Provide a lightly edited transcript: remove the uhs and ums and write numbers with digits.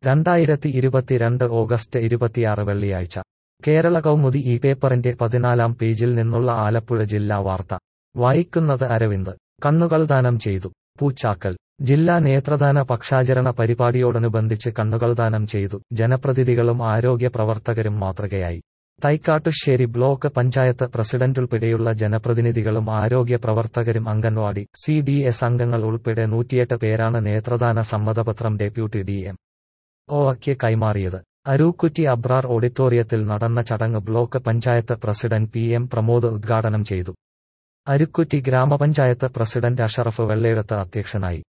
2022 August 26 വെള്ളിയാഴ്ച കേരള കൗമുദി ഈ പേപ്പറിന്റെ 14-ാം പേജിൽ നിന്നുള്ള ആലപ്പുഴ ജില്ലാ വാർത്ത വായിക്കുന്നത് അരവിന്ദ്. കണ്ണുകൾ ദാനം ചെയ്തു. പൂച്ചാക്കൽ ജില്ലാ നേത്രദാന പക്ഷാചരണ പരിപാടിയോടനുബന്ധിച്ച് കണ്ണുകൾ ദാനം ചെയ്തു. ജനപ്രതിനിധികളും ആരോഗ്യ പ്രവർത്തകരും മാതൃകയായി. തൈക്കാട്ടുശ്ശേരി ബ്ലോക്ക് പഞ്ചായത്ത് പ്രസിഡന്റുൾപ്പെടെയുള്ള ജനപ്രതിനിധികളും ആരോഗ്യ പ്രവർത്തകരും അംഗൻവാടി CDS അംഗങ്ങൾ ഉൾപ്പെടെ 108 പേരാണ് നേത്രദാന സമ്മതപത്രം ഡെപ്യൂട്ടി DMO-ക്ക് കൈമാറിയത്. അരൂക്കുറ്റി അബ്രാർ ഓഡിറ്റോറിയത്തിൽ നടന്ന ചടങ്ങ് block panchayat president PM Pramod ഉദ്ഘാടനം ചെയ്തു. അരുക്കുറ്റി ഗ്രാമപഞ്ചായത്ത് പ്രസിഡന്റ് അഷറഫ് വെള്ളയെഴുത്ത് അധ്യക്ഷനായി.